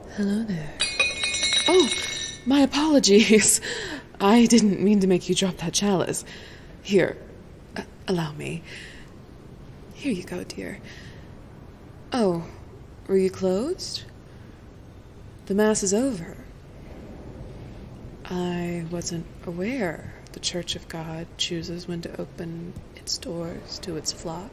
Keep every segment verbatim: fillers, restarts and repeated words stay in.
Hello there. Oh, my apologies. I didn't mean to make you drop that chalice. Here, uh, allow me. Here you go, dear. Oh, were you closed? The Mass is over. I wasn't aware the Church of God chooses when to open its doors to its flock.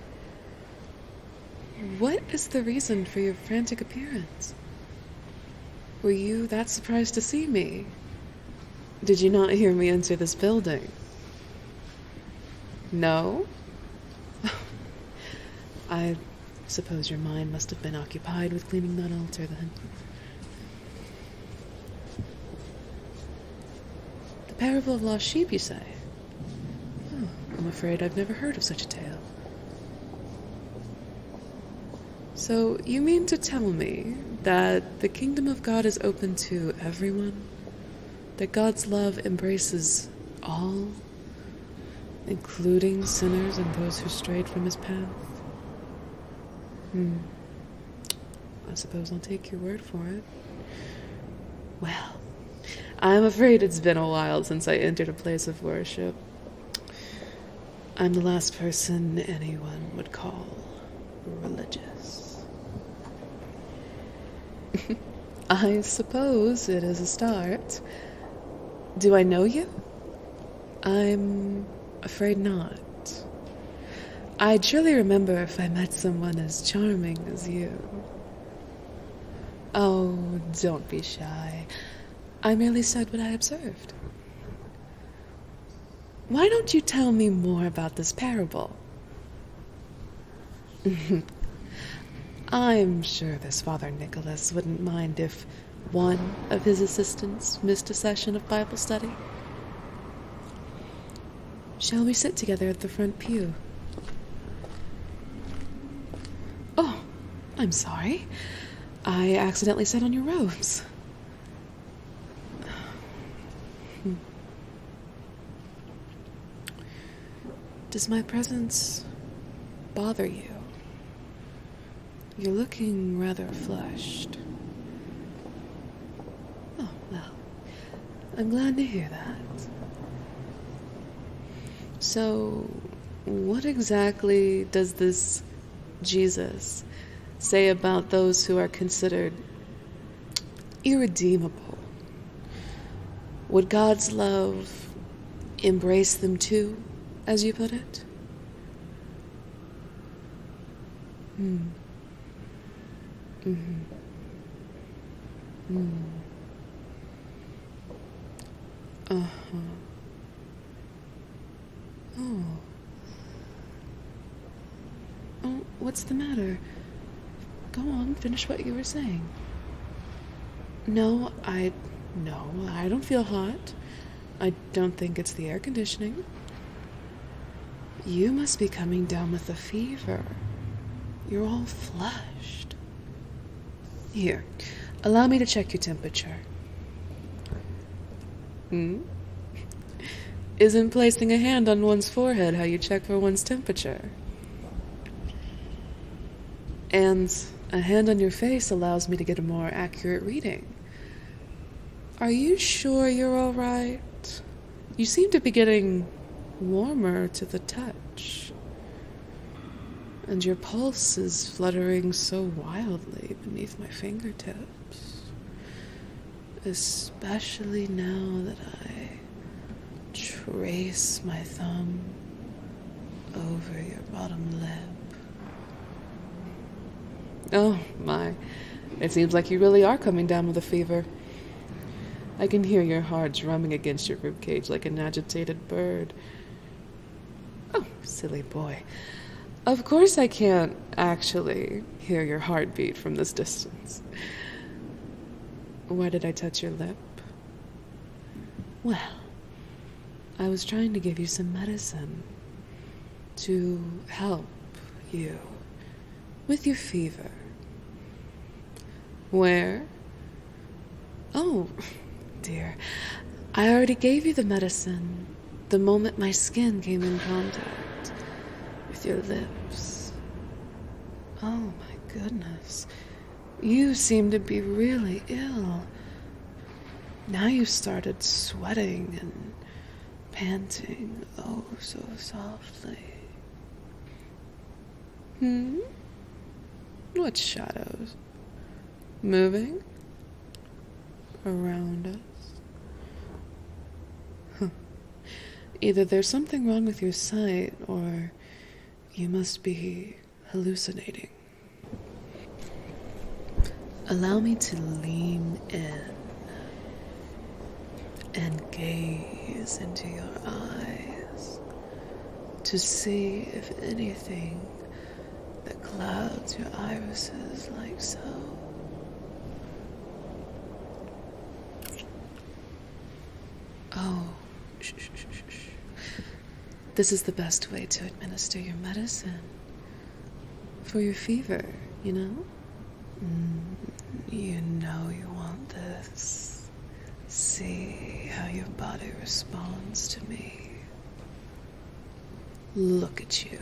What is the reason for your frantic appearance? Were you that surprised to see me? Did you not hear me enter this building? No? I suppose your mind must have been occupied with cleaning that altar then. The parable of lost sheep, you say? Oh, I'm afraid I've never heard of such a tale. So, you mean to tell me that the kingdom of God is open to everyone? That God's love embraces all, including sinners and those who strayed from his path? Hmm. I suppose I'll take your word for it. Well, I'm afraid it's been a while since I entered a place of worship. I'm the last person anyone would call religious. I suppose it is a start. Do I know you? I'm afraid not. I'd surely remember if I met someone as charming as you. Oh, don't be shy. I merely said what I observed. Why don't you tell me more about this parable? I'm sure this Father Nicholas wouldn't mind if one of his assistants missed a session of Bible study. Shall we sit together at the front pew? Oh, I'm sorry. I accidentally sat on your robes. Does my presence bother you? You're looking rather flushed. Oh, well, I'm glad to hear that. So, what exactly does this Jesus say about those who are considered irredeemable? Would God's love embrace them too, as you put it? Hmm. Mm-hmm. Hmm. Uh-huh. Oh. Oh, what's the matter? Go on, finish what you were saying. No, I... No, I don't feel hot. I don't think it's the air conditioning. You must be coming down with a fever. You're all flushed. Here, allow me to check your temperature. Hmm? Isn't placing a hand on one's forehead how you check for one's temperature? And a hand on your face allows me to get a more accurate reading. Are you sure you're all right? You seem to be getting warmer to the touch. And your pulse is fluttering so wildly beneath my fingertips. Especially now that I trace my thumb over your bottom lip. Oh, my. It seems like you really are coming down with a fever. I can hear your heart drumming against your ribcage like an agitated bird. Oh, silly boy. Of course I can't actually hear your heartbeat from this distance. Why did I touch your lip? Well, I was trying to give you some medicine to help you with your fever. Where? Oh, dear. I already gave you the medicine the moment my skin came in contact with your lips. Oh, my goodness. You seem to be really ill. Now you started sweating and panting oh so softly. Hmm? What shadows? Moving? Around us? Huh. Either there's something wrong with your sight, or you must be hallucinating. Allow me to lean in and gaze into your eyes to see if anything that clouds your irises like so. Oh, shh, shh, shh, shh. This is the best way to administer your medicine. For your fever, you know? Mm, you know you want this. See how your body responds to me. Look at you.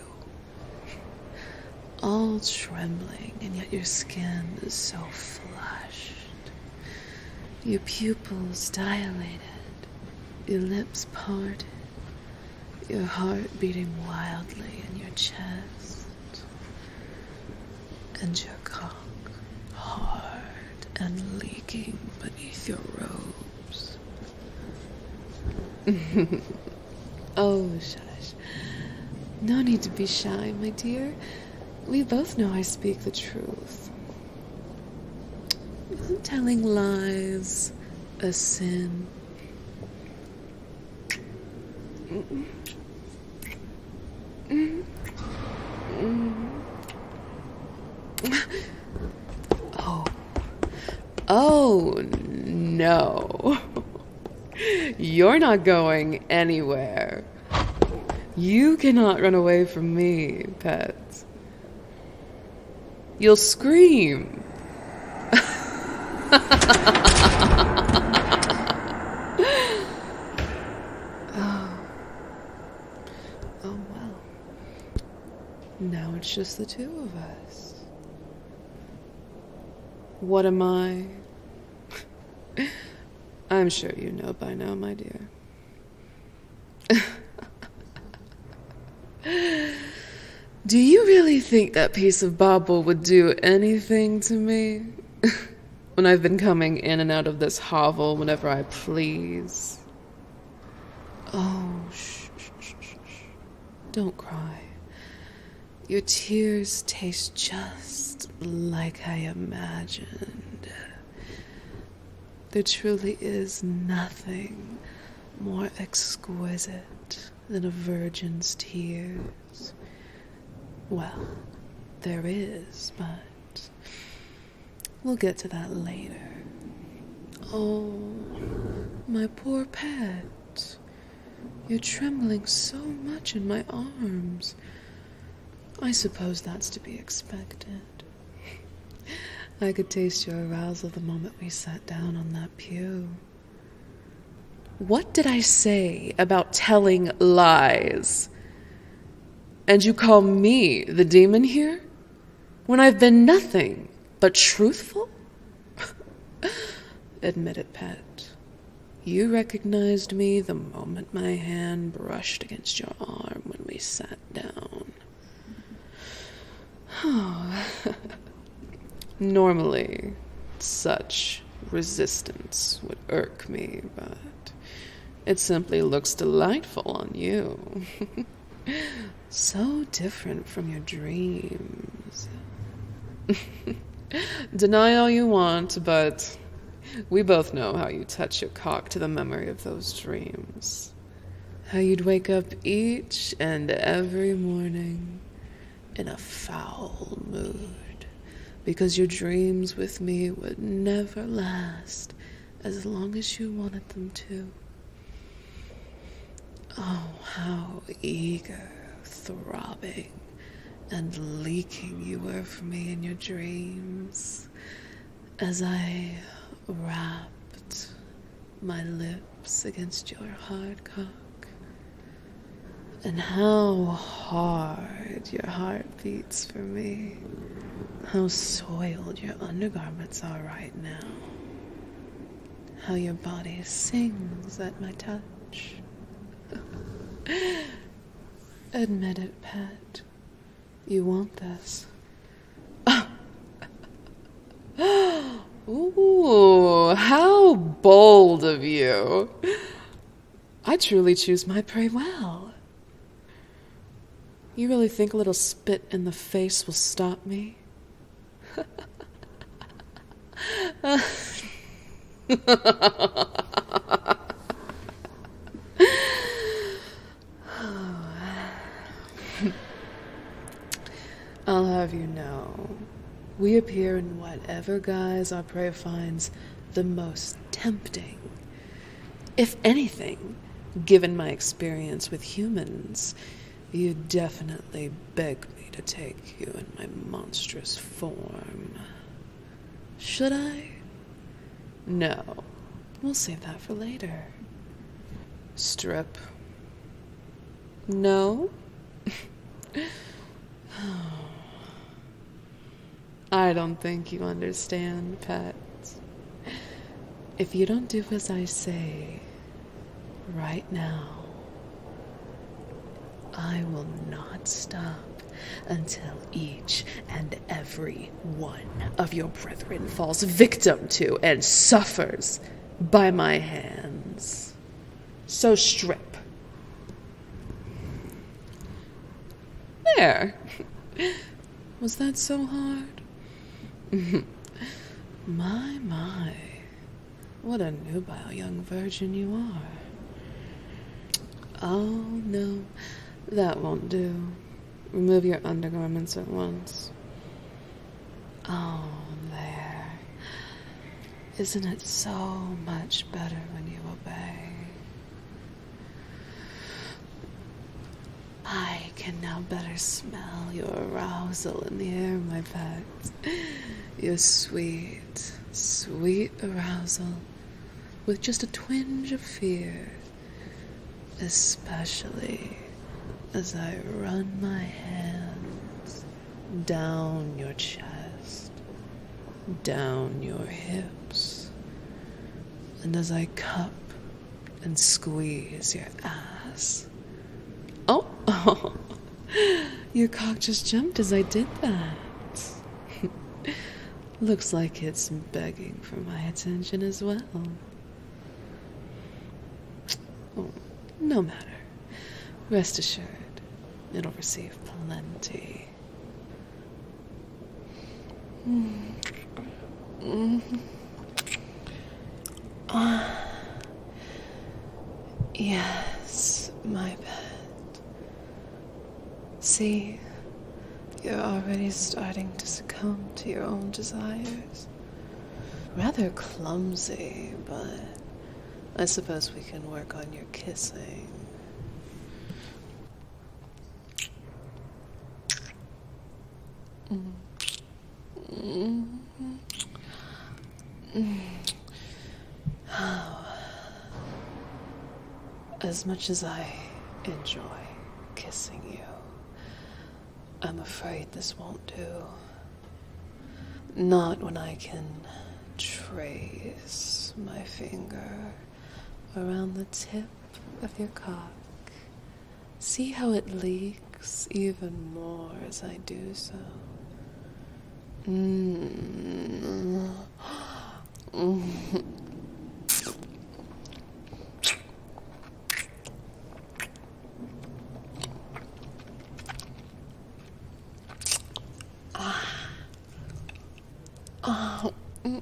All trembling, and yet your skin is so flushed. Your pupils dilated, your lips parted, your heart beating wildly in your chest, and your cock hard and leaking beneath your robes. Oh, shush. No need to be shy, my dear. We both know I speak the truth. Isn't telling lies a sin? Mm-mm. Mm-mm. Oh. Oh, no. You're not going anywhere. You cannot run away from me, pet. You'll scream. Oh. Oh, well. Now it's just the two of us. What am I? I'm sure you know by now, my dear. Do you really think that piece of bauble would do anything to me? When I've been coming in and out of this hovel whenever I please? Oh, shh, shh, shh, shh. Don't cry. Your tears taste just like I imagined. There truly is nothing more exquisite than a virgin's tears. Well, there is, but we'll get to that later. Oh, my poor pet. You're trembling so much in my arms. I suppose that's to be expected. I could taste your arousal the moment we sat down on that pew. What did I say about telling lies? And you call me the demon here? When I've been nothing but truthful? Admit it, pet. You recognized me the moment my hand brushed against your arm when we sat down. Oh. Normally, such resistance would irk me, but it simply looks delightful on you. So different from your dreams. Deny all you want, but we both know how you touch your cock to the memory of those dreams. How you'd wake up each and every morning in a foul mood, because your dreams with me would never last as long as you wanted them to. Oh, how eager, throbbing, and leaking you were for me in your dreams, as I wrapped my lips against your hard cock. And how hard your heart beats for me. how soiled your undergarments are right now. How your body sings at my touch. Admit it, pet. You want this. Ooh, how bold of you. I truly choose my prey well. You really think a little spit in the face will stop me? I'll have you know, we appear in whatever guise our prey finds the most tempting. If anything, given my experience with humans, you definitely beg me to take you in my monstrous form. Should I? No. We'll save that for later. Strip. No? I don't think you understand, pet. If you don't do as I say right now, I will not stop until each and every one of your brethren falls victim to and suffers by my hands. So strip. There. Was that so hard? My, my. What a nubile young virgin you are. Oh, no. That won't do. Remove your undergarments at once. Oh, there. Isn't it so much better when you obey? I can now better smell your arousal in the air, my pet. Your sweet, sweet arousal with just a twinge of fear, especially as I run my hands down your chest, down your hips, and as I cup and squeeze your ass. Oh, oh, your cock just jumped as I did that. Looks like it's begging for my attention as well. Oh, no matter. Rest assured, it'll receive plenty. Mm. Mm. Ah. Yes, my pet. See, you're already starting to succumb to your own desires. Rather clumsy, but I suppose we can work on your kissing. Mm. Mm. Mm. Oh. As much as I enjoy kissing you, I'm afraid this won't do. Not when I can trace my finger around the tip of your cock. See how it leaks even more as I do so. Mm. Mm. Oh. Mm.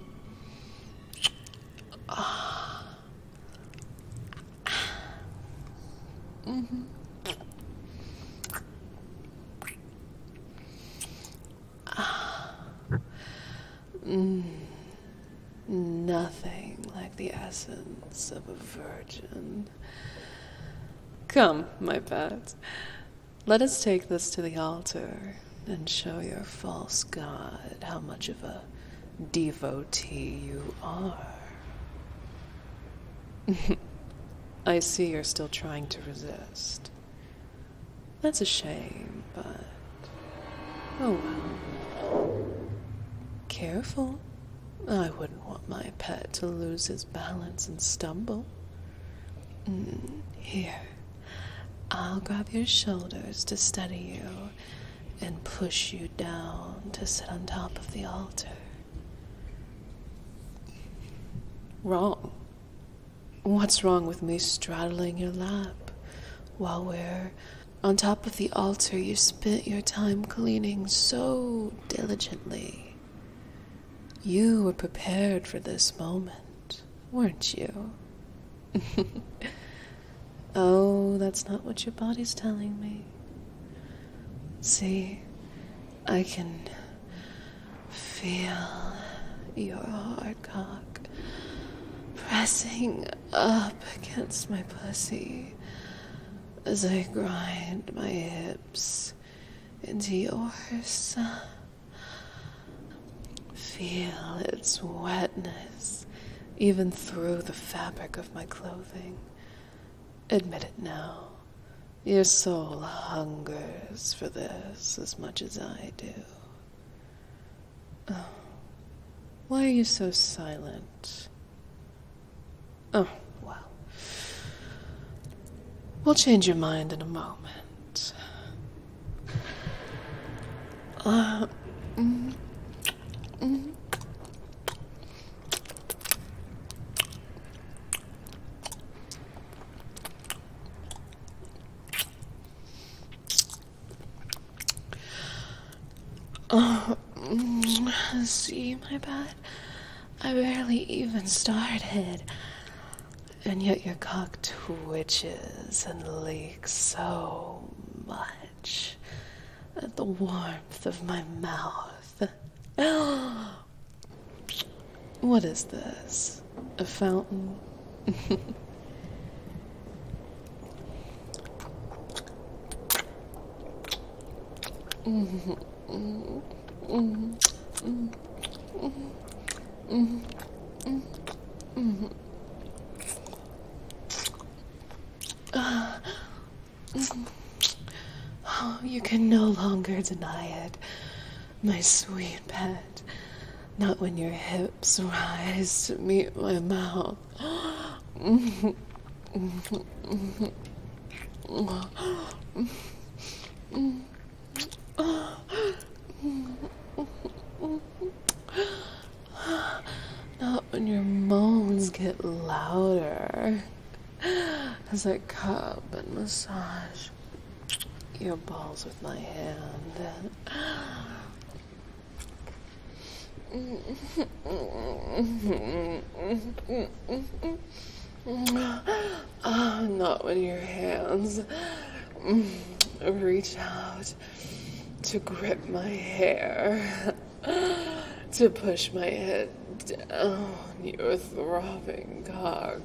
Ah. Mm-hmm. Ah. Mm. Nothing like the essence of a virgin. Come, my pet. Let us take this to the altar and show your false god how much of a devotee you are. I see you're still trying to resist. That's a shame, but oh well. careful. I wouldn't want my pet to lose his balance and stumble. Mm, here, I'll grab your shoulders to steady you and push you down to sit on top of the altar. Wrong. What's wrong with me straddling your lap while we're on top of the altar you spent your time cleaning so diligently? You were prepared for this moment, weren't you? Oh, that's not what your body's telling me. See, I can feel your hard cock pressing up against my pussy as I grind my hips into yours. Feel its wetness even through the fabric of my clothing. Admit it now. Your soul hungers for this as much as I do. Oh, why are you so silent? Oh, well. We'll change your mind in a moment. Uh, mm, mm. Oh, mm, see, my bad. I barely even started. And yet your cock twitches and leaks so much at the warmth of my mouth. What is this? A fountain? Mm-hmm. Mm-hmm. Mm-hmm. Mm-hmm. Mm-hmm. Uh, oh, you can no longer deny it, my sweet pet. Not when your hips rise to meet my mouth. Mm-hmm. Mm-hmm. Mm-hmm. Mm-hmm. Not when your moans get louder as I cup and massage your balls with my hand. Ah, not when your hands reach out to grip my hair, to push my head down your throbbing cock.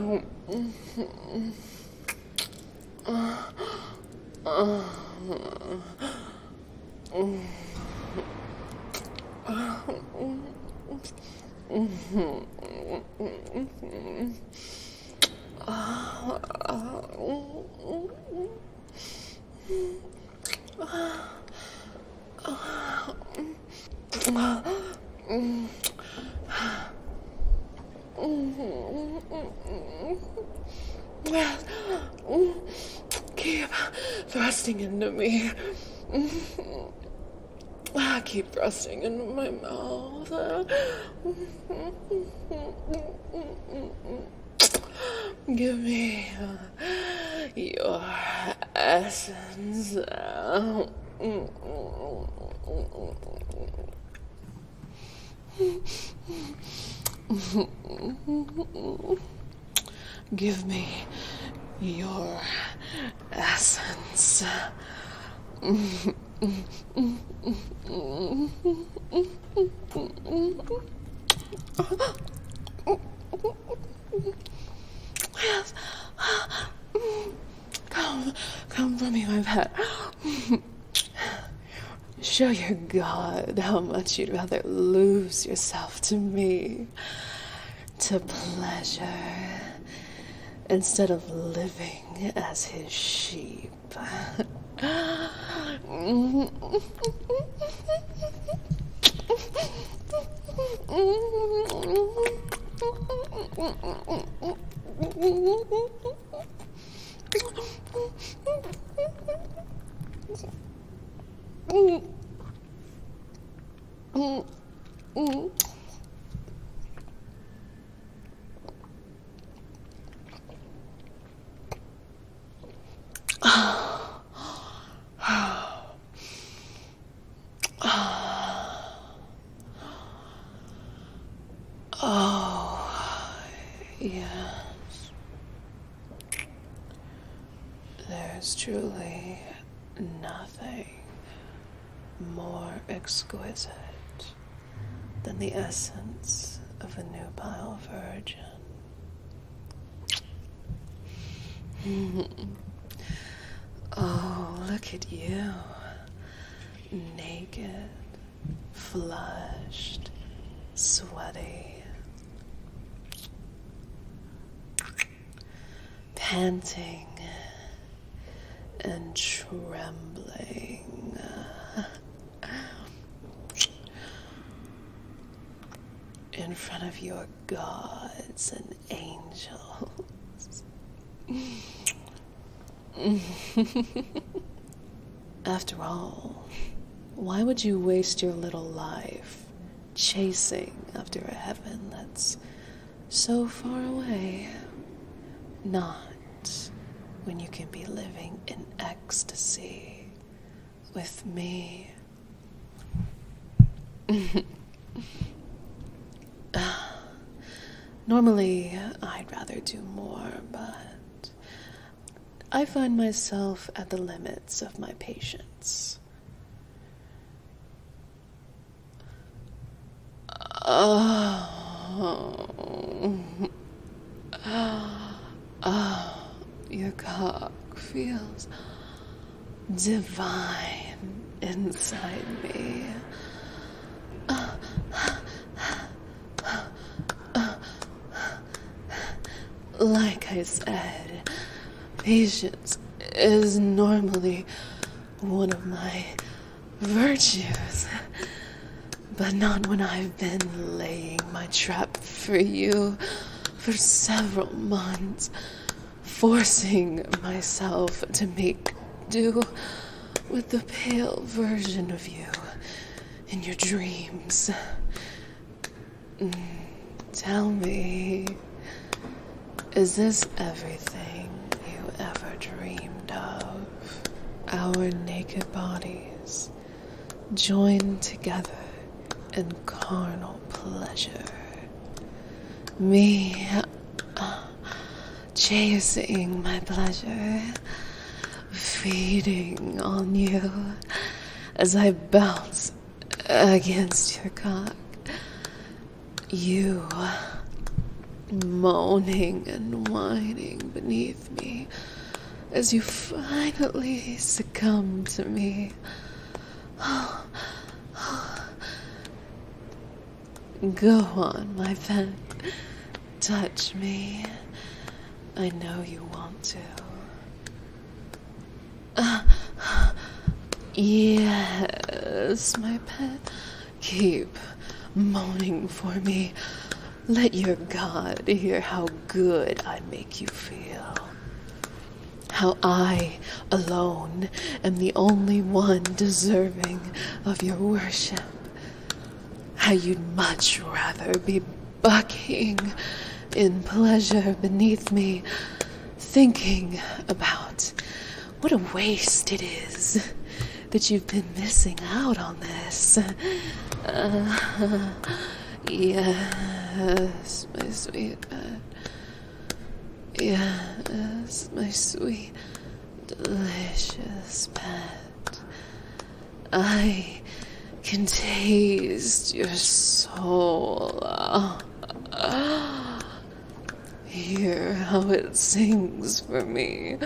Keep thrusting into me. Keep thrusting into my mouth. Give me uh, your essence. Give me your essence. Yes. Come, come for me, my pet. Show your God how much you'd rather lose yourself to me, to pleasure, instead of living as his sheep. Oh, yes. There's truly nothing more exquisite than the essence of a nubile virgin. Oh, look at you. Naked, flushed, sweaty, panting and trembling. In front of your gods and angels. After all, why would you waste your little life chasing after a heaven that's so far away? Not when you can be living in ecstasy with me. Normally, I'd rather do more, but I find myself at the limits of my patience. Oh, oh, your cock feels divine inside me. Like I said, patience is normally one of my virtues, but not when I've been laying my trap for you for several months, forcing myself to make do with the pale version of you in your dreams. Tell me, is this everything you ever dreamed of? Our naked bodies joined together in carnal pleasure. Me uh, chasing my pleasure, feeding on you as I bounce against your cock. You moaning and whining beneath me as you finally succumb to me. Go on, my pet. Touch me. I know you want to. Uh, yes, my pet. Keep moaning for me. Let your God hear how good I make you feel. How I alone am the only one deserving of your worship. How you'd much rather be bucking in pleasure beneath me, thinking about what a waste it is that you've been missing out on this. Uh, yes, my sweet pet. Yes, my sweet, delicious pet. I can taste your soul. Hear how it sings for me.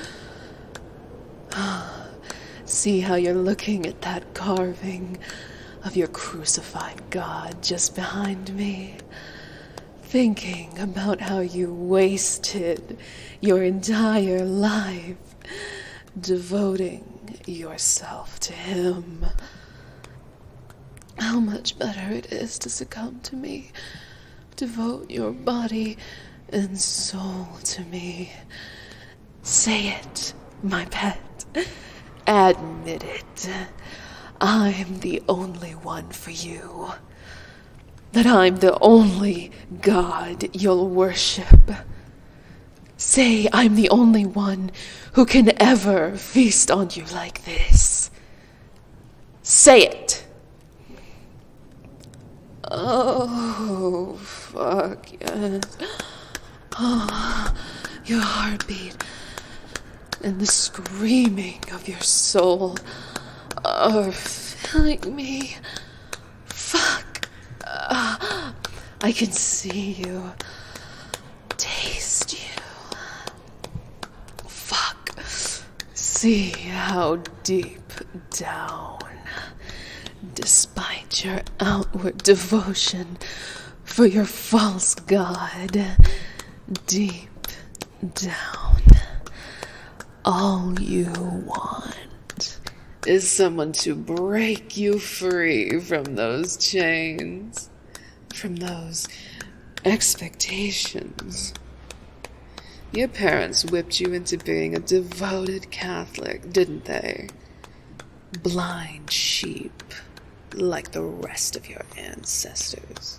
See how you're looking at that carving of your crucified God just behind me, thinking about how you wasted your entire life devoting yourself to him. how much better it is to succumb to me. Devote your body and soul to me. Say it, my pet. Admit it. I'm the only one for you. That I'm the only God you'll worship. Say I'm the only one who can ever feast on you like this. Say it. Oh, fuck yes. Oh, your heartbeat and the screaming of your soul are filling me. Fuck. Uh, I can see you. Taste you. Fuck. See how deep down, despite your outward devotion for your false god, deep down, all you want is someone to break you free from those chains, from those expectations. Your parents whipped you into being a devoted Catholic, didn't they? Blind sheep, like the rest of your ancestors.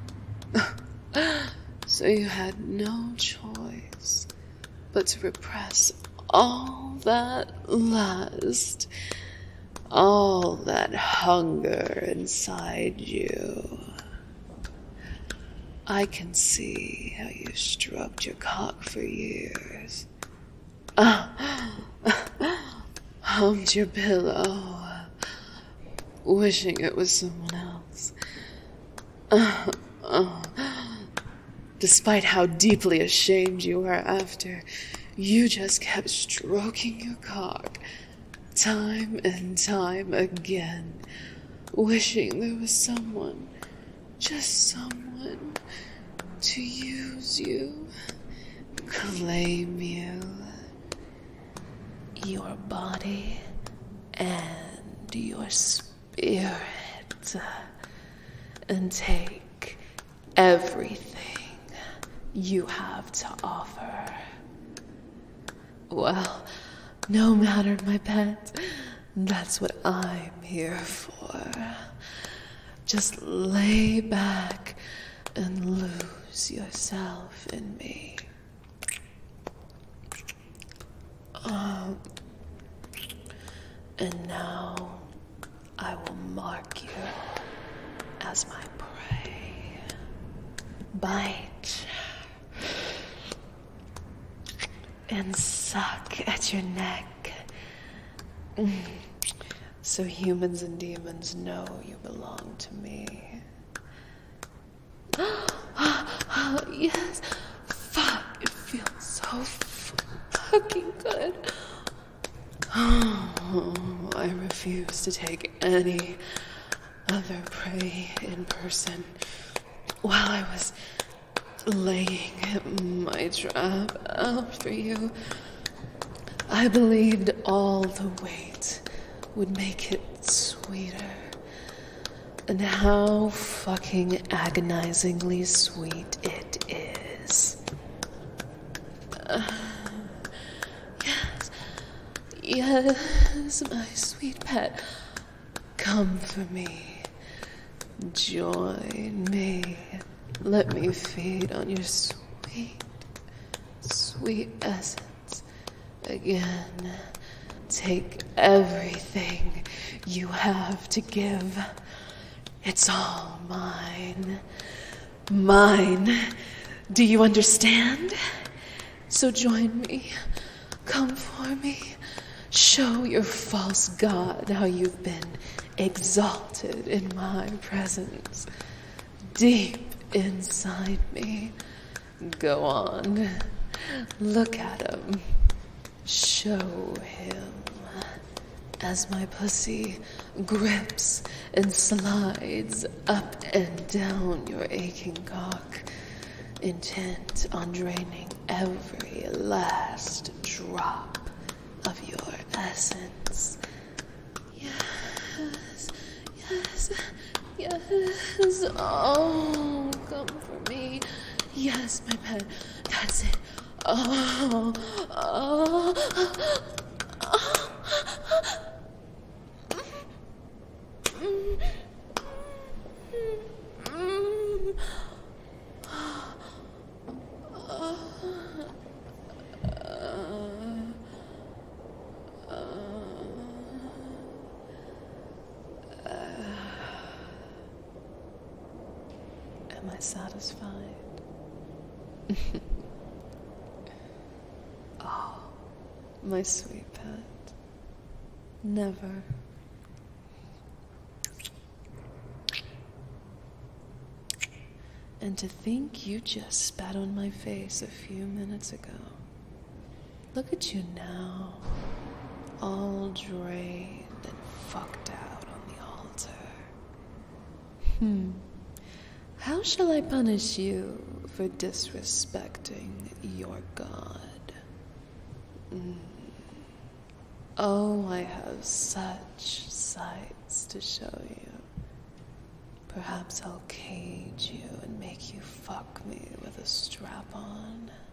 So you had no choice but to repress all that lust, all that hunger inside you. I can see how you stroked your cock for years. Hummed your pillow, wishing it was someone else. Despite how deeply ashamed you were after, you just kept stroking your cock, time and time again, wishing there was someone, just someone, to use you, claim you, your body and your spirit, and take everything you have to offer. Well, no matter, my pet, that's what I'm here for. Just lay back and lose yourself in me. Um, and now I will mark you as my prey. Bite and suck at your neck, so humans and demons know you belong to me. Yes, fuck, it feels so fucking good. Oh, I refuse to take any other prey in person. While I was laying my trap out for you, I believed all the weight would make it sweeter. And how fucking agonizingly sweet it is. Uh, yes, yes, my sweet pet, come for me. Join me. Let me feed on your sweet, sweet essence again. Take everything you have to give. It's all mine. Mine. Do you understand? So join me. Come for me. Show your false god how you've been exalted in my presence. Deep inside me. Go on. Look at him. Show him. As my pussy grips and slides up and down your aching cock, intent on draining every last drop of your essence. Yes, yes, Yes. Oh, come for me. Yes, my pet. That's it. Oh. Oh. Am I satisfied? Oh, my sweet pet. Never. And to think you just spat on my face a few minutes ago. Look at you now, all drained and fucked out on the altar. Hmm. How shall I punish you for disrespecting your god? Mm. Oh, I have such sights to show you. Perhaps I'll cage you and make you fuck me with a strap on.